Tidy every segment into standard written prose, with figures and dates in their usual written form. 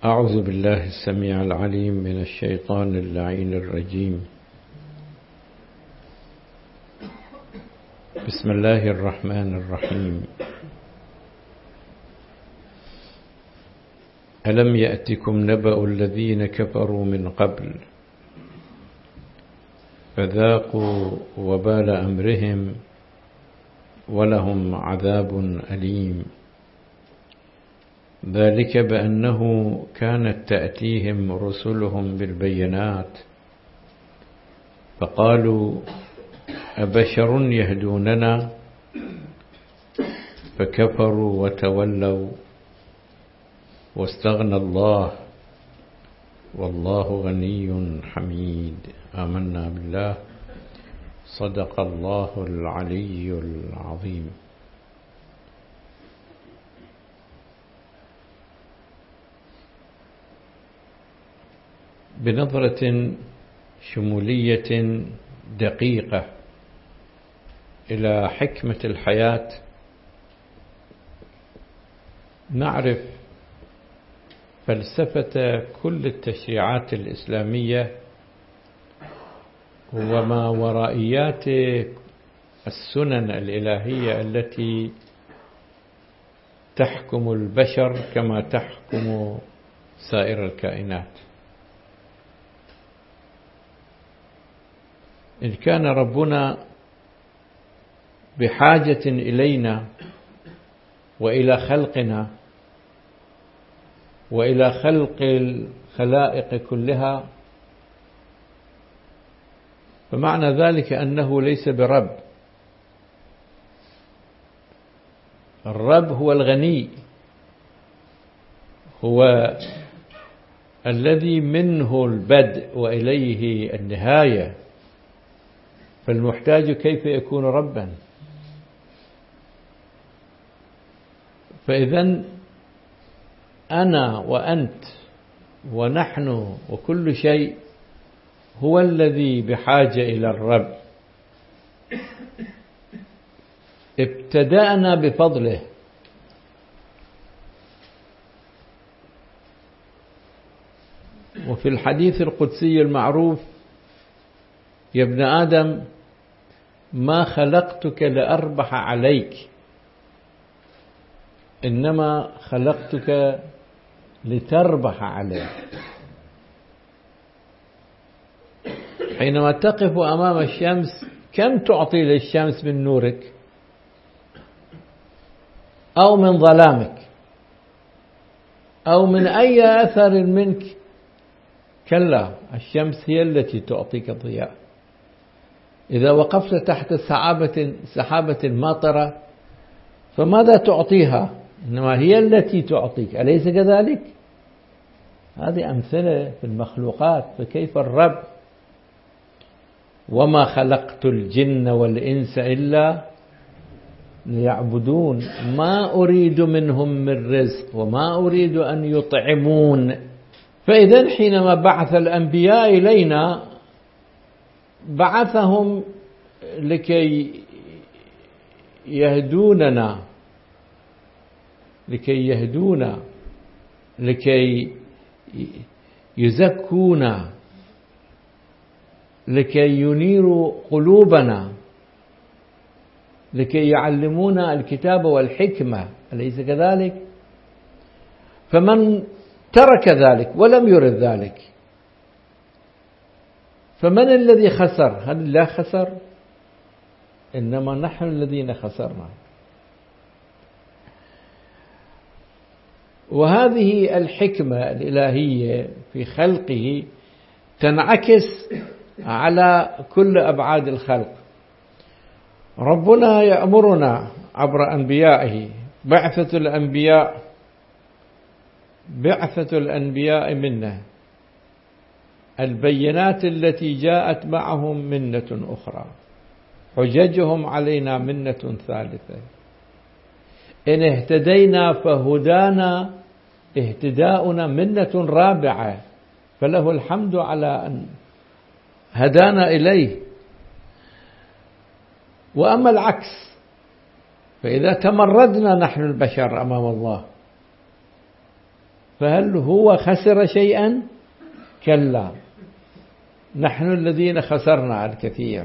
أعوذ بالله السميع العليم من الشيطان اللعين الرجيم. بسم الله الرحمن الرحيم. ألم يأتكم نبأ الذين كفروا من قبل فذاقوا وبال أمرهم ولهم عذاب أليم. ذلك بأنه كانت تأتيهم رسلهم بالبينات فقالوا أبشر يهدوننا فكفروا وتولوا واستغنى الله والله غني حميد. آمنا بالله. صدق الله العلي العظيم. بنظرة شمولية دقيقة إلى حكمة الحياة نعرف فلسفة كل التشريعات الإسلامية وما ورائيات السنن الإلهية التي تحكم البشر كما تحكم سائر الكائنات. إن كان ربنا بحاجة إلينا وإلى خلقنا وإلى خلق الخلائق كلها فمعنى ذلك أنه ليس برب. الرب هو الغني، هو الذي منه البدء وإليه النهاية، فالمحتاج كيف يكون ربا؟ فإذن أنا وأنت ونحن وكل شيء هو الذي بحاجة إلى الرب. ابتدأنا بفضله، وفي الحديث القدسي المعروف: يا ابن آدم ما خلقتك لأربح عليك إنما خلقتك لتربح عليه. حينما تقف أمام الشمس كم تعطي للشمس من نورك أو من ظلامك أو من أي أثر منك؟ كلا، الشمس هي التي تعطيك الضياء. إذا وقفت تحت سحابة ماطرة فماذا تعطيها؟ إنما هي التي تعطيك، أليس كذلك؟ هذه أمثلة في المخلوقات، فكيف الرب؟ وما خلقت الجن والإنس إلا ليعبدون ما أريد منهم من رزق وما أريد أن يطعمون. فإذا حينما بعث الأنبياء إلينا بعثهم لكي يهدوننا، لكي يزكونا، لكي ينيروا قلوبنا، لكي يعلمونا الكتاب والحكمة، أليس كذلك؟ فمن ترك ذلك ولم يرد ذلك فمن الذي خسر؟ هل الله خسر؟ إنما نحن الذين خسرنا. وهذه الحكمة الإلهية في خلقه تنعكس على كل أبعاد الخلق. ربنا يأمرنا عبر أنبيائه بعثة الأنبياء منه، البينات التي جاءت معهم منة أخرى، حججهم علينا منة ثالثة. إن اهتدينا فهدانا، اهتداؤنا منة رابعة، فله الحمد على أن هدانا إليه. وأما العكس فإذا تمردنا نحن البشر أمام الله فهل هو خسر شيئا؟ كلا، نحن الذين خسرنا الكثير.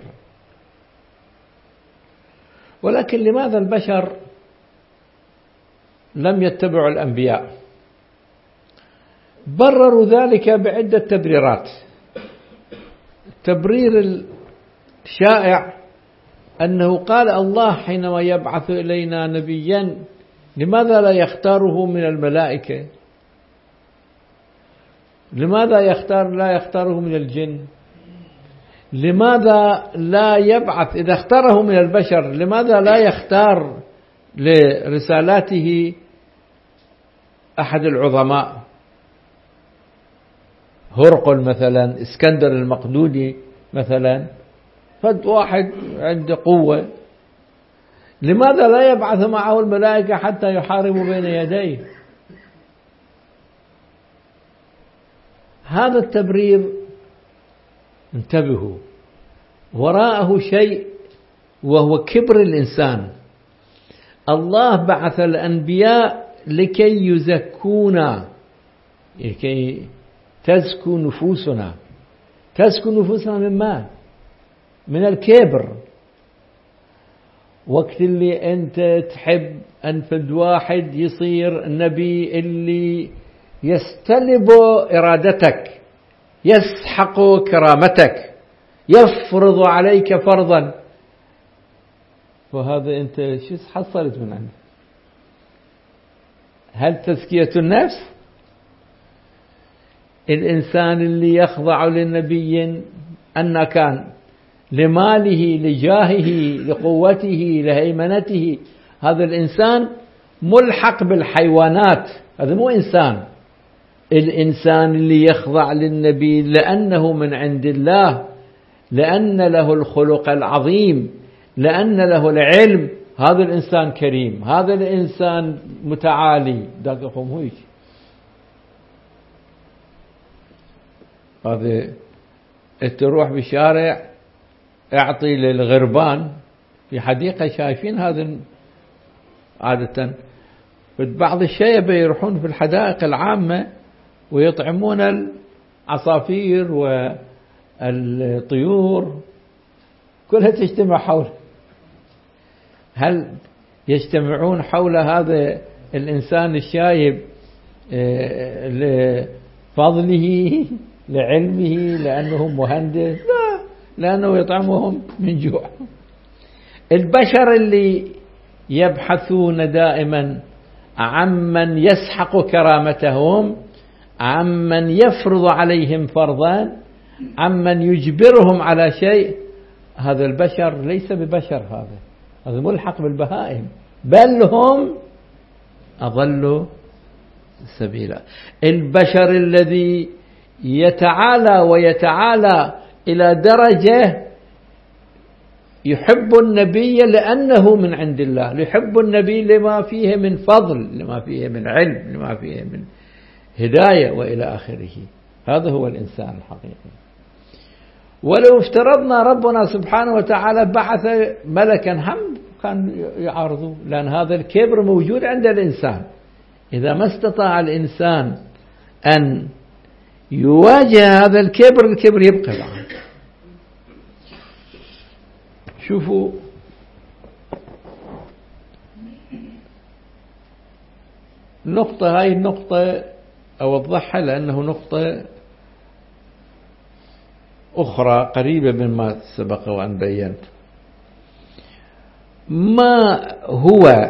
ولكن لماذا البشر لم يتبعوا الأنبياء؟ برروا ذلك بعدة تبريرات. التبرير الشائع أنه قال الله حينما يبعث إلينا نبيا لماذا لا يختاره من الملائكة؟ لماذا لا يختاره من الجن؟ لماذا لا يبعث إذا اختاره من البشر؟ لماذا لا يختار لرسالاته أحد العظماء؟ هرقل مثلا، اسكندر المقدوني مثلا، فد واحد عنده قوة. لماذا لا يبعث معه الملائكة حتى يحاربوا بين يديه؟ هذا التبرير انتبهوا وراءه شيء، وهو كبر الإنسان. الله بعث الأنبياء لكي يزكونا، لكي تزكو نفوسنا. تزكو نفوسنا من ما؟ من الكبر. وقت اللي أنت تحب أن فد واحد يصير النبي اللي يستلب إرادتك، يسحق كرامتك، يفرض عليك فرضا، وهذا أنت شو حصلت من عنده؟ هل تزكية النفس؟ الإنسان اللي يخضع للنبي أن كان لماله، لجاهه، لقوته، لهيمنته، هذا الإنسان ملحق بالحيوانات، هذا مو إنسان. الإنسان اللي يخضع للنبي لأنه من عند الله، لأن له الخلق العظيم، لأن له العلم، هذا الإنسان كريم، هذا الإنسان متعالي. ذاك يقوم هو يجي. هذا تروح بالشارع اعطي للغربان في حديقة، شايفين هذا عادة بعض الشيبة يروحون في الحدائق العامة ويطعمون العصافير والطيور كلها تجتمع حوله. هل يجتمعون حول هذا الإنسان الشايب لفضله، لعلمه، لأنه مهندس؟ لا، لأنه يطعمهم من جوع. البشر اللي يبحثون دائما عمن يسحق كرامتهم، عمن يفرض عليهم فرضا، عمن يجبرهم على شيء، هذا البشر ليس ببشر، هذا ملحق بالبهائم، بل هم أضلوا سبيلا. البشر الذي يتعالى ويتعالى إلى درجة يحب النبي لأنه من عند الله، يحب النبي لما فيه من فضل، لما فيه من علم، لما فيه من هداية وإلى آخره. هذا هو الإنسان الحقيقي. ولو افترضنا ربنا سبحانه وتعالى بعث ملكا، هم كان يعارضوا، لأن هذا الكبر موجود عند الإنسان. إذا ما استطاع الإنسان أن يواجه هذا الكبر يبقى معه. شوفوا النقطة هاي، النقطة أوضحها لأنه نقطة أخرى قريبة مما سبق وأن بينت. ما هو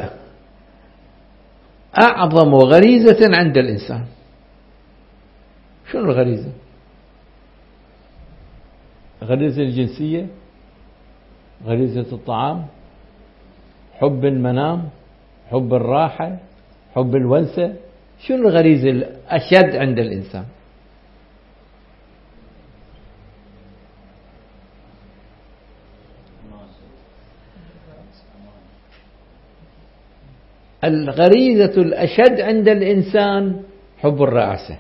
أعظم غريزة عند الإنسان؟ شنو الغريزة؟ غريزة الجنسية، غريزة الطعام، حب المنام، حب الراحة، حب الونسة. شنو الغريزة الأشد عند الإنسان؟ الغريزة الأشد عند الإنسان حب الرئاسة.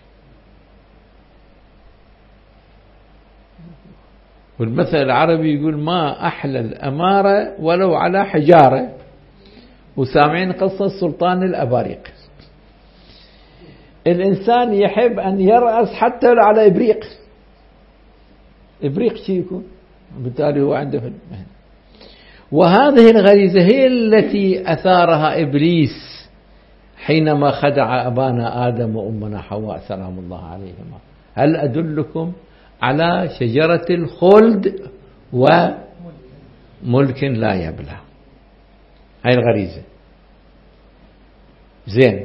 والمثل العربي يقول ما أحلى الأمارة ولو على حجارة. وسامعين قصة سلطان الأباريق. الإنسان يحب أن يرأس حتى على إبريق، إبريق شي يكون، بالتالي هو عنده في المهن. وهذه الغريزة هي التي أثارها إبليس حينما خدع أبانا آدم وأمنا حواء سلام الله عليهما. هل أدلكم على شجرة الخلد وملك لا يبلى؟ هاي الغريزة. زين،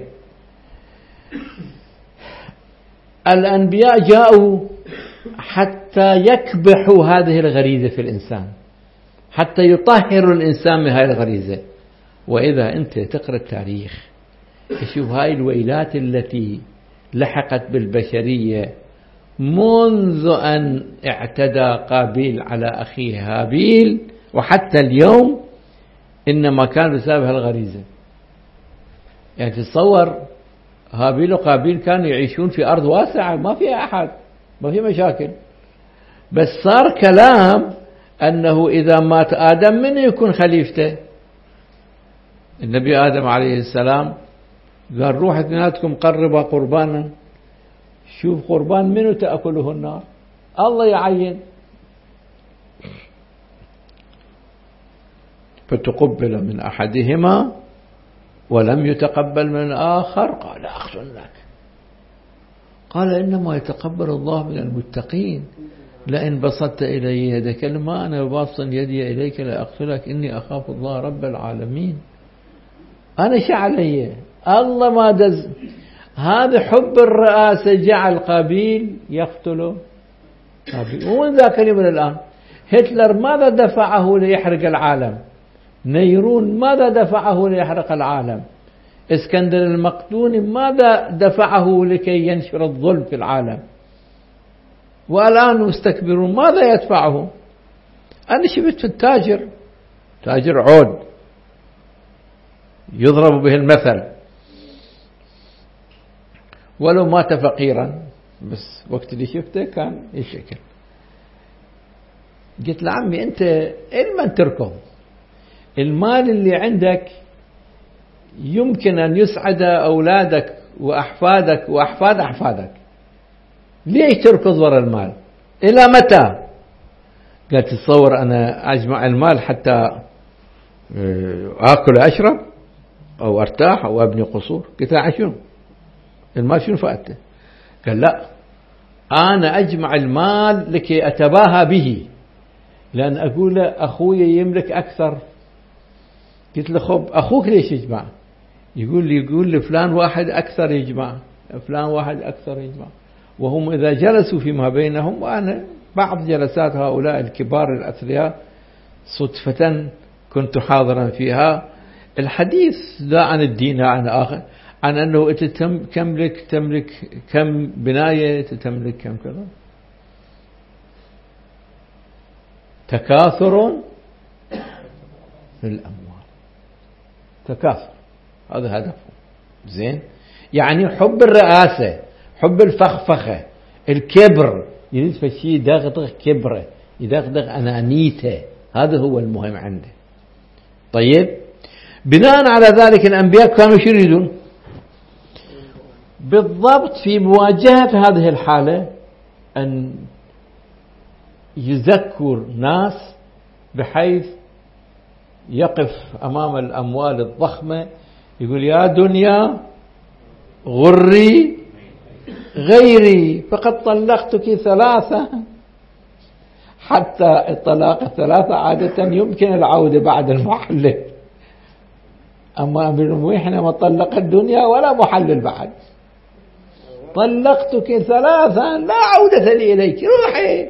الأنبياء جاءوا حتى يكبحوا هذه الغريزة في الإنسان، حتى يطهروا الإنسان من هذه الغريزة. وإذا أنت تقرأ التاريخ تشوف هاي الويلات التي لحقت بالبشرية منذ أن اعتدى قابيل على أخيه هابيل، وحتى اليوم إنما كان بسبب هالغريزة. يعني تتصور هابيل وقابيل كانوا يعيشون في أرض واسعة ما فيها أحد، ما في مشاكل، بس صار كلام أنه إذا مات آدم من يكون خليفته؟ النبي آدم عليه السلام قال روح اثنيناتكم قربا قربانا، شوف قربان منه تأكله النار، الله يعين. فتقبل من أحدهما ولم يتقبل من الآخر، قال أقتلنك. قال إنما يتقبل الله من المتقين، لئن بسطت إلي يدك لما أنا باسط يدي إليك لأقتلك إني أخاف الله رب العالمين. أنا شعلي الله ما دز. هذا حب الرئاسة جعل قابيل يقتله قابيل. ومن ذاك اليوم الآن هتلر ماذا دفعه ليحرق العالم؟ نيرون ماذا دفعه ليحرق العالم؟ اسكندر المقدوني ماذا دفعه لكي ينشر الظلم في العالم؟ والآن مستكبرون ماذا يدفعه؟ أنا شفت في التاجر، تاجر عود يضرب به المثل، ولو مات فقيرا، بس وقت اللي شفته كان يشكل. قلت له عمي أنت إلمن تركه؟ المال اللي عندك يمكن أن يسعد أولادك وأحفادك وأحفاد أحفادك، ليش تركض وراء المال؟ إلى متى؟ قال تتصور أنا أجمع المال حتى آكل أشرب أو أرتاح أو أبني قصور؟ قلت له شنو المال شنو فائدته؟ قال لا، أنا أجمع المال لكي أتباهى به، لأن أقول أخوي يملك أكثر. قلت له خب أخوك ليش يجمع؟ يقول لي فلان واحد أكثر يجمع، فلان واحد أكثر يجمع. وهم إذا جلسوا فيما بينهم، وأنا بعض جلسات هؤلاء الكبار الأثرياء صدفة كنت حاضرا فيها، الحديث لا عن الدين لا عن آخر، عن أنه تملك كم بناية، تملك كم كذا. تكاثر في الأموال، تكاثر هذا هدفه. زين، يعني حب الرئاسة، حب الفخفخة، الكبر، يريد فشي يدغدغ كبره، يدغدغ أنانيته، هذا هو المهم عنده. طيب، بناء على ذلك الأنبياء كانوا شو يريدون؟ بالضبط في مواجهة هذه الحالة أن يذكر ناس بحيث يقف أمام الأموال الضخمة يقول يا دنيا غري غيري فقد طلقتك ثلاثة، حتى الطلاق الثلاثة عادة يمكن العودة بعد المحلل، أما بالموحنة ما طلق الدنيا ولا محلل بعد. طلقتك ثلاثة لا عودة لي إليك، روحي.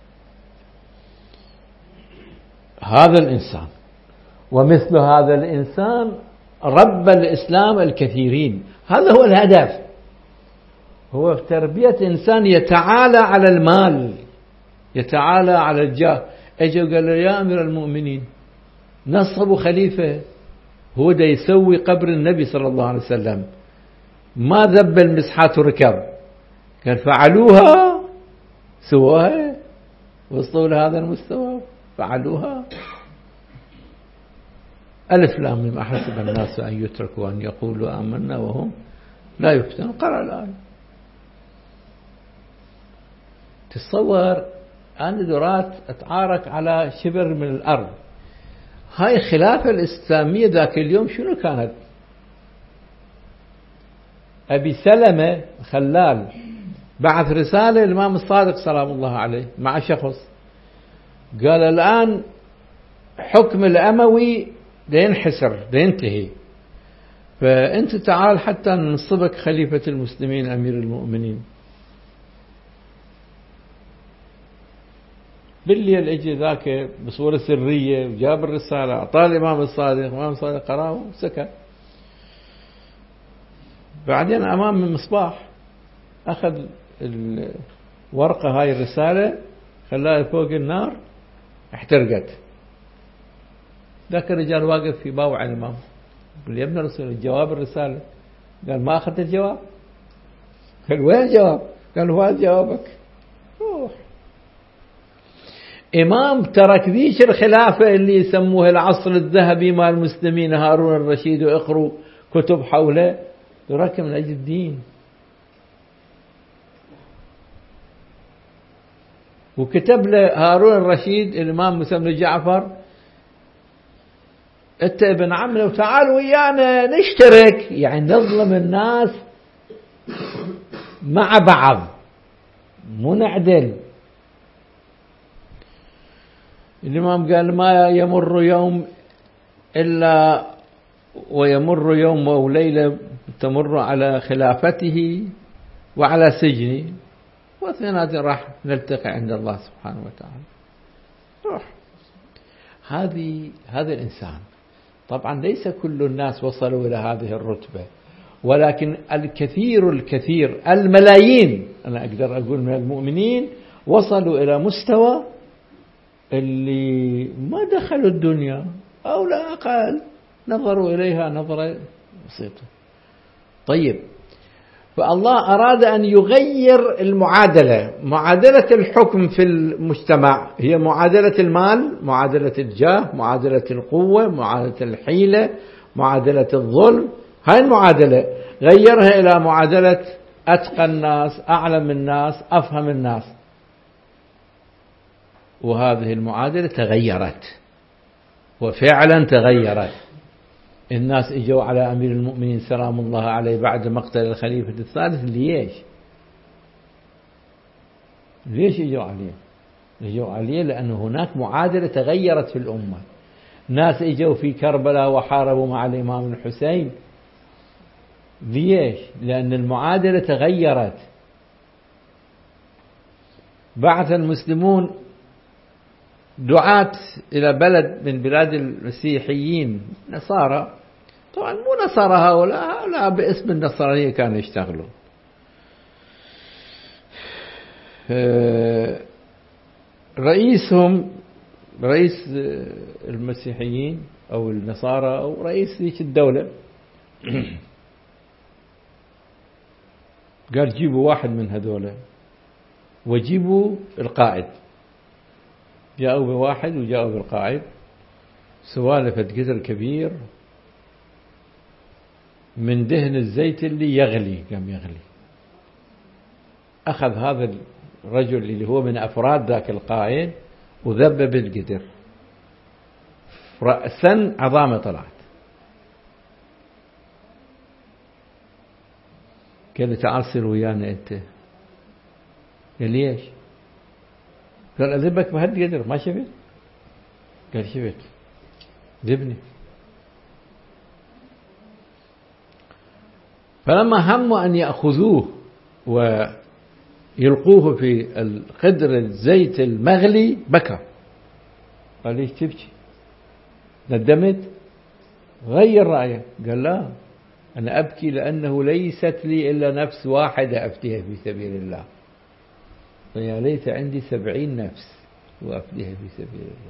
هذا الإنسان ومثل هذا الإنسان رب الإسلام الكثيرين. هذا هو الهدف، هو تربية إنسان يتعالى على المال، يتعالى على الجاه. اجوا قال له يا أمير المؤمنين نصبوا خليفة هو دا يسوي قبر النبي صلى الله عليه وسلم، ما ذب المسحات وركب، قال فعلوها، سووها، وصلوا لهذا المستوى، فعلوها. ألف لام ميم أحسب الناس أن يتركوا أن يقولوا آمنا وهم لا يفتن قرأ الآية. تصور أنا درات أتعارك على شبر من الأرض. هاي الخلافة الإسلامية ذاك اليوم شنو كانت؟ أبي سلمة خلال بعث رسالة للإمام الصادق سلام الله عليه مع شخص قال الآن حكم الأموي ينحسر ينتهي، فأنت تعال حتى ننصبك خليفة المسلمين أمير المؤمنين. بالليل اجى ذاك بصورة سرية وجاب الرسالة أعطاه الإمام الصادق، الإمام الصادق قرأه وسكت. بعدين أمام المصباح أخذ الورقة هاي الرسالة خلاها فوق النار احترقت. ذاك الرجال واقف في باوع الإمام قال يا ابن الرسول الجواب الرسالة. قال ما أخذت الجواب. قال وين الجواب؟ قال هو جوابك روح. إمام ترك ذيش الخلافة اللي يسموها العصر الذهبي مع المسلمين هارون الرشيد وإقروا كتب حوله، ترك من أجل الدين. وكتب له هارون الرشيد الإمام موسى بن جعفر أنت ابن عمنا وتعال ويانا نشترك، يعني نظلم الناس مع بعض مو نعدل. الإمام قال ما يمر يوم إلا ويمر يوم وليلة تمر على خلافته وعلى سجنه، واثنين راح نلتقي عند الله سبحانه وتعالى. روح. هذا الإنسان طبعا ليس كل الناس وصلوا إلى هذه الرتبة، ولكن الكثير الملايين أنا أقدر أقول من المؤمنين وصلوا إلى مستوى اللي ما دخلوا الدنيا أو لا أقل نظروا إليها نظرة بسيطة. طيب، فالله أراد أن يغير المعادلة. معادلة الحكم في المجتمع هي معادلة المال، معادلة الجاه، معادلة القوة، معادلة الحيلة، معادلة الظلم. هاي المعادلة غيرها إلى معادلة أتقى الناس، أعلم الناس، أفهم الناس. وهذه المعادلة تغيرت، وفعلا تغيرت. الناس اجوا على أمير المؤمنين سلام الله عليه بعد مقتل الخليفة الثالث. ليش اجوا عليه؟ اجوا عليه لأن هناك معادلة تغيرت في الأمة. ناس اجوا في كربلاء وحاربوا مع الإمام الحسين. ليش؟ لأن المعادلة تغيرت. بعث المسلمون دعاة إلى بلد من بلاد المسيحيين نصارى، طبعا مو نصارى هؤلاء باسم النصرانية كانوا يشتغلوا. رئيسهم رئيس المسيحيين أو النصارى أو رئيس ذيك الدولة قال جيبوا واحد من هذولا وجيبوا القائد. جاءوا بواحد وجاءوا بالقائد، سوالفة قدر كبير من دهن الزيت اللي يغلي، قام يغلي. أخذ هذا الرجل اللي هو من أفراد ذاك القائد وذبب القدر، رأسا عظامة طلعت. قال له تعال صير ويانا أنت. قال ليش؟ قال أذبك بهالقدر ما شفت؟ قال شفت، ذبني. فلما هموا أن يأخذوه ويلقوه في القدر الزيت المغلي بكى. قال ليش تبكي؟ ندمت؟ غير رأيه. قال لا، أنا أبكي لأنه ليست لي إلا نفس واحدة أفتيها في سبيل الله، فيا ليت عندي 70 نفس وأفديها في سبيل الله.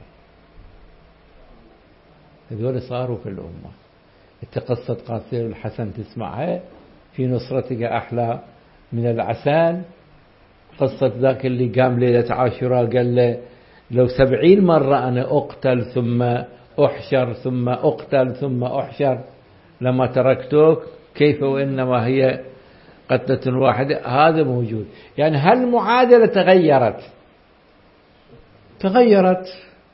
هذول صاروا في الأمة. انت قصة قاسم الحسن تسمعها في نصرتك أحلى من العسل. قصة ذاك اللي قام ليلة عاشوراء قال له لو 70 مرة أنا أقتل ثم أحشر ثم أقتل ثم أحشر لما تركتوك، كيف وإنما هي قتلة واحدة، هذا موجود. يعني هل المعادلة تغيرت؟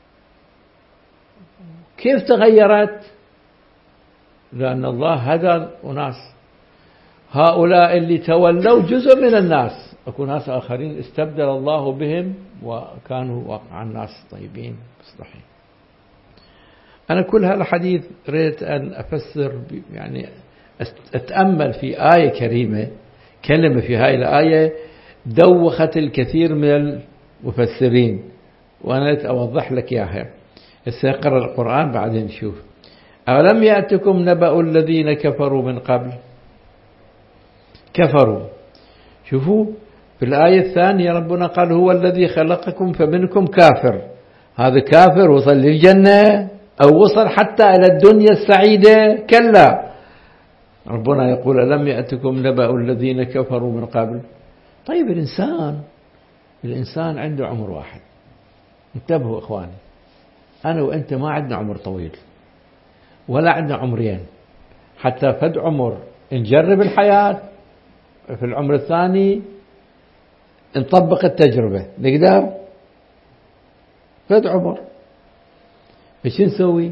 كيف تغيرت؟ لأن الله هدى أناس، هؤلاء اللي تولوا جزء من الناس، أكو ناس آخرين استبدل الله بهم وكانوا واقعا ناس طيبين مصلحين. أنا كل هالحديث ريت أن أفسر، يعني أتأمل في آية كريمة، كلمة في هاي الآية دوخت الكثير من المفسرين، وأنا أوضح لك إياها. سأقرأ القرآن بعدين نشوف. أولم يأتكم نبأ الذين كفروا من قبل. كفروا، شوفوا في الآية الثانية ربنا قال هو الذي خلقكم فمنكم كافر. هذا كافر وصل للجنة أو وصل حتى إلى الدنيا السعيدة؟ كلا. ربنا يقول ألم يأتكم نبأ الذين كفروا من قبل. طيب الإنسان عنده عمر واحد. انتبهوا إخواني، أنا وأنت ما عندنا عمر طويل ولا عندنا عمرين، حتى فد عمر نجرب الحياة، في العمر الثاني نطبق التجربة، نقدر فد عمر. ايش نسوي؟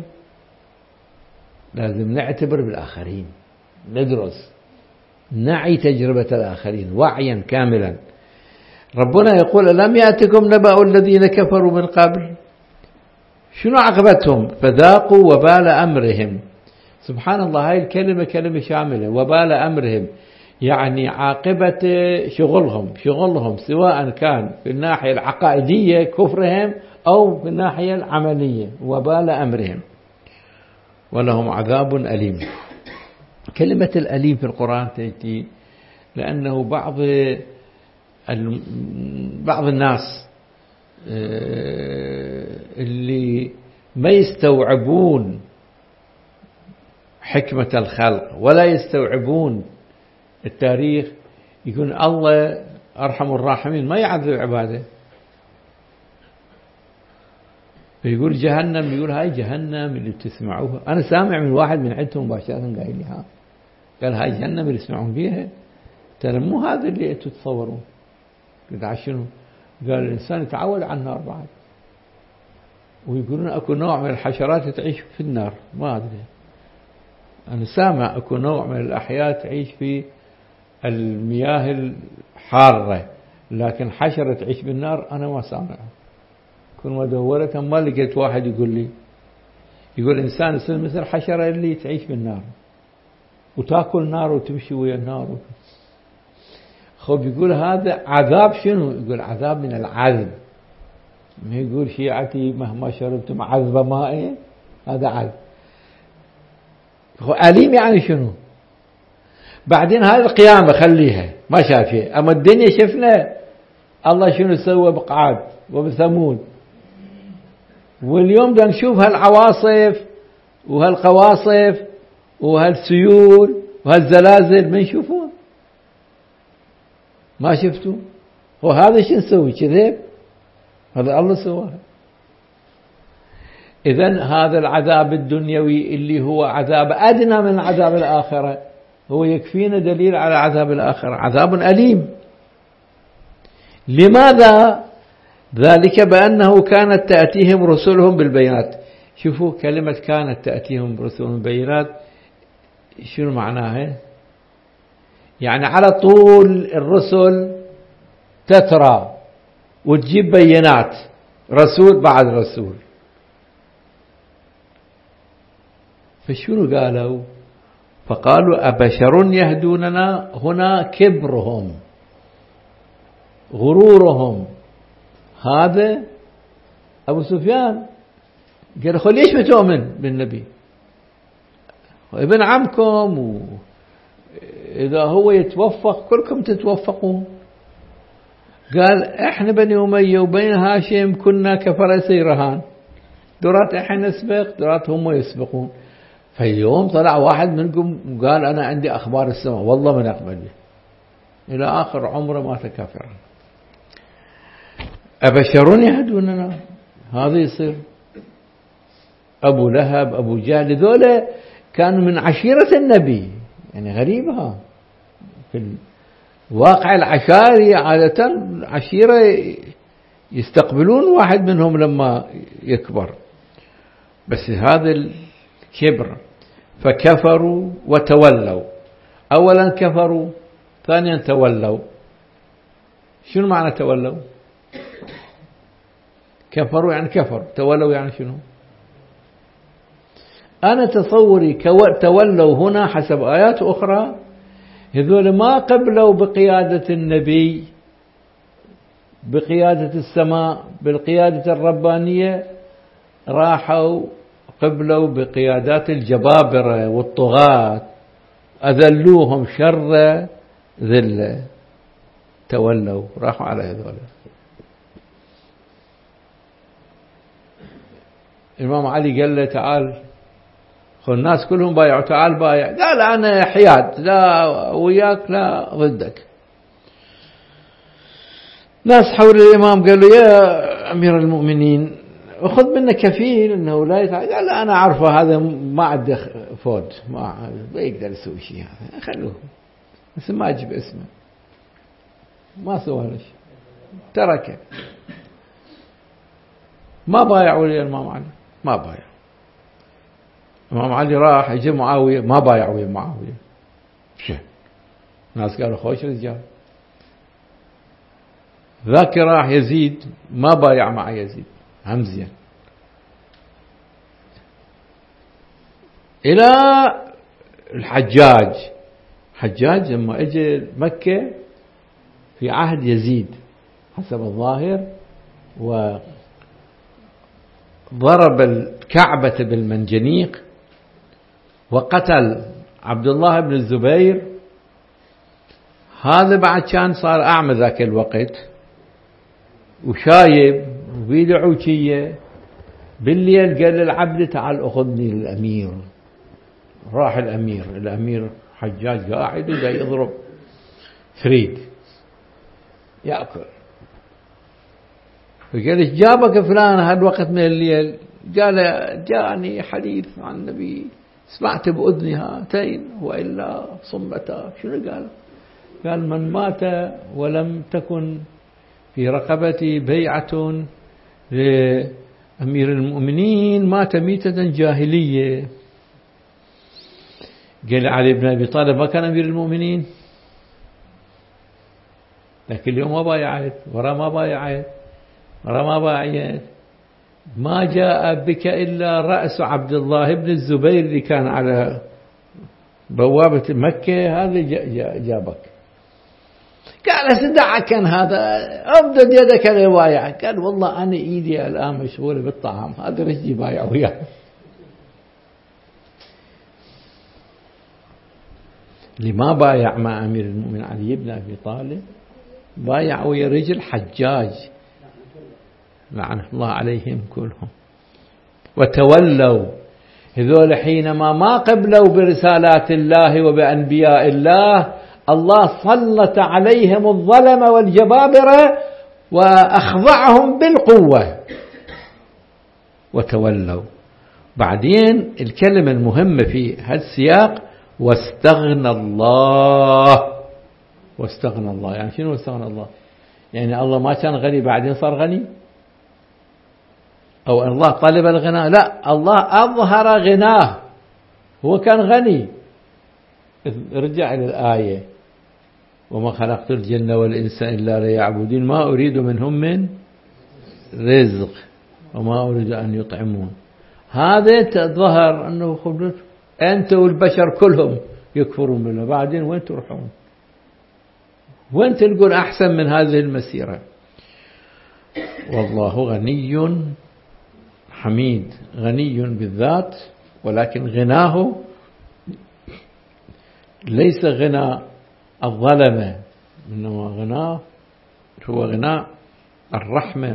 لازم نعتبر بالآخرين، ندرس، نعي تجربة الآخرين وعيا كاملا. ربنا يقول ألم يأتكم نبأ الذين كفروا من قبل. شنو عقبتهم؟ فذاقوا وبال أمرهم. سبحان الله، هاي الكلمة كلمة شاملة، وبال أمرهم، يعني عاقبة شغلهم سواء كان في الناحية العقائدية كفرهم أو في الناحية العملية، وبال أمرهم ولهم عذاب أليم. كلمة الأليم في القرآن تأتي لأنه بعض الناس اللي ما يستوعبون حكمة الخلق ولا يستوعبون التاريخ، يكون الله أرحم الراحمين ما يعذب عباده. فيقول جهنم، يقول هاي جهنم اللي بتسمعوها. أنا سامع من واحد من عندهم مباشرة قال لي قال هاي جهنم اللي يسمعون فيها، ترى مو هذا اللي أنتم تتصورون. قلت عشانه؟ قال الإنسان يتعود على النار بعد، ويقولون أكو نوع من الحشرات تعيش في النار، ما أدري. أنا سامع أكو نوع من الأحياء تعيش في المياه الحارة، لكن حشرة تعيش بالنار أنا ما سامع. كل ما دورت ما لقيت واحد يقول إنسان يصير مثل حشرة اللي تعيش بالنار وتأكل نار وتمشي ويا النار. خب يقول هذا عذاب شنو؟ يقول عذاب من العذب. ما يقول شيعتي مهما شربتم عذب ماء، هذا عذب. أليم يعني شنو؟ بعدين هذه القيامة خليها ما شافها، أما الدنيا شفنا الله شنو سوى بقعاد وبثمود، واليوم دا نشوف هالعواصف وهالقواصف وهالسيول وهالزلازل، ما نشوفون؟ ما شفتوا؟ وهذا شو نسوي؟ كذب؟ هذا الله سواه. إذن هذا العذاب الدنيوي اللي هو عذاب أدنى من عذاب الآخرة هو يكفينا دليل على عذاب الآخرة، عذاب أليم. لماذا؟ ذلك بأنه كانت تأتيهم رسلهم بالبينات. شوفوا كلمة كانت تأتيهم رسلهم بالبينات شنو معناها؟ يعني على طول الرسل تترى وتجيب بينات، رسول بعد رسول. فشنو قالوا؟ فقالوا أبشر يهدوننا. هنا كبرهم غرورهم. هذا أبو سفيان قال خل ليش ما تؤمن بالنبي؟ ابن عمكم، إذا هو يتوفق كلكم تتوفقون. قال احنا بني أمية وبين هاشم كنا كفرسي رهان، درات احنا نسبق درات هم يسبقون. فاليوم طلع واحد منكم وقال أنا عندي أخبار السماء والله ما نقبل به، إلى آخر عمره مات كافرا. أبشر يهدوننا، هذا يصير. أبو لهب أبو جهل ذولا كانوا من عشيرة النبي، يعني غريبها واقع العشائري عادة عشيرة يستقبلون واحد منهم لما يكبر، بس هذا الكبر فكفروا وتولوا. أولا كفروا، ثانيا تولوا. شنو معنى تولوا؟ كفروا يعني كفر، تولوا يعني شنو؟ أنا تصوري تولوا هنا حسب آيات أخرى هذول ما قبلوا بقيادة النبي، بقيادة السماء، بالقيادة الربانية، راحوا قبلوا بقيادات الجبابرة والطغاة، أذلوهم شر ذلة، تولوا راحوا على هذول. الإمام علي قال له تعال، الناس كلهم بايعوا، تعال بايع. قال أنا حياد، لا وياك لا ضدك. ناس حول الإمام قالوا يا أمير المؤمنين أخذ منه كفيل أنه لا يفعل. قال لا أنا أعرفه، هذا ما عنده فود، ما يقدر يسوي شيء، هذا خلوه، بس ما أجيب اسمه. ما سوى له شيء، تركه. ما بايع ولي الإمام علي، ما بايع. الإمام علي راح يجي معاوية، ما بايع ويا معاوية. شو الناس قالوا خوش رجال. ذاك راح يزيد، ما بايع مع يزيد، هم زين. إلى الحجاج. حجاج لما اجى مكة في عهد يزيد حسب الظاهر، وضرب الكعبة بالمنجنيق، وقتل عبد الله بن الزبير. هذا بعد كان صار أعمى ذاك الوقت وشايب وبيده عوشية. بالليل قال للعبد تعال أخذني للأمير. راح الأمير حجاج قاعد ودا يضرب فريد يأكل. فقال ايش جابك فلان هالوقت من الليل؟ قال جاءني حديث عن النبي، سمعت بأذني هاتين وإلا صمتا. شنو قال؟ قال من مات ولم تكن في رقبتي بيعة لأمير المؤمنين مات ميتة جاهلية. قال علي بن أبي طالب ما كان أمير المؤمنين، لكن اليوم ما بايعت، ورا ما بايعت، ورا ما بايعت. ما جاء بك إلا رأس عبد الله بن الزبير اللي كان على بوابة مكة، هذا جابك. قال سدعك كان هذا، أبدد يدك لوايعك. قال والله أنا إيدي الآن مشغولة بالطعام، هذا رجلي بايع وياه. اللي ما بايع مع أمير المؤمنين علي بن أبي طالب بايع ويا رجل حجاج لعنه الله عليهم كلهم. وتولوا هذول حينما ما قبلوا برسالات الله وبأنبياء الله، الله سلط عليهم الظلم والجبابرة وأخضعهم بالقوة وتولوا. بعدين الكلمة المهمة في هذا السياق واستغنى الله. واستغنى الله يعني شنو واستغنى الله؟ يعني الله ما كان غني بعدين صار غني، أو الله طلب الغنى؟ لا، الله أظهر غناه، هو كان غني. رجع إلى الآية وما خلقت الجن والإنس إلا ليعبدون ما أريد منهم من رزق وما أريد أن يطعمون. هذا تظهر أنه خبرت أنت والبشر كلهم يكفرون بالله، بعدين وين تروحون؟ وين تلقون أحسن من هذه المسيرة؟ والله غني حميد، غني بالذات، ولكن غناه ليس غنى الظلمة، إنما غناه هو غناء الرحمة.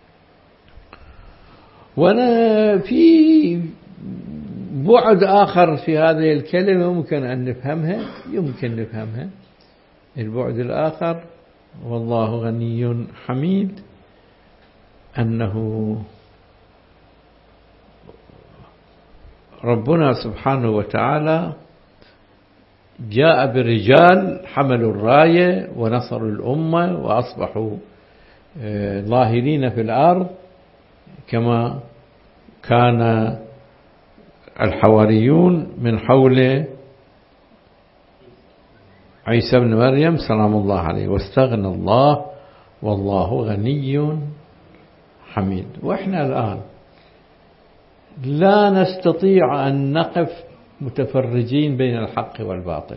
وأنا في بعد آخر في هذه الكلمة ممكن أن نفهمها، يمكن نفهمها. البعد الآخر والله غني حميد، أنه ربنا سبحانه وتعالى جاء برجال حملوا الراية ونصروا الأمة وأصبحوا ظاهرين في الأرض، كما كان الحواريون من حول عيسى بن مريم سلام الله عليه، واستغنى الله والله غني حميد. وإحنا الآن لا نستطيع أن نقف متفرجين بين الحق والباطل،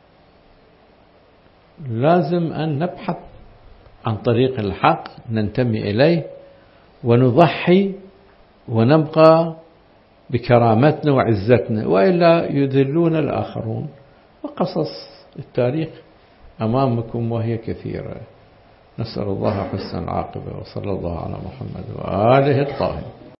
لازم أن نبحث عن طريق الحق ننتمي إليه ونضحي ونبقى بكرامتنا وعزتنا، وإلا يذلون الآخرون. وقصص التاريخ أمامكم وهي كثيرة. نسأل الله حسن العاقبة، وصلى الله على محمد وآله الطاهرين.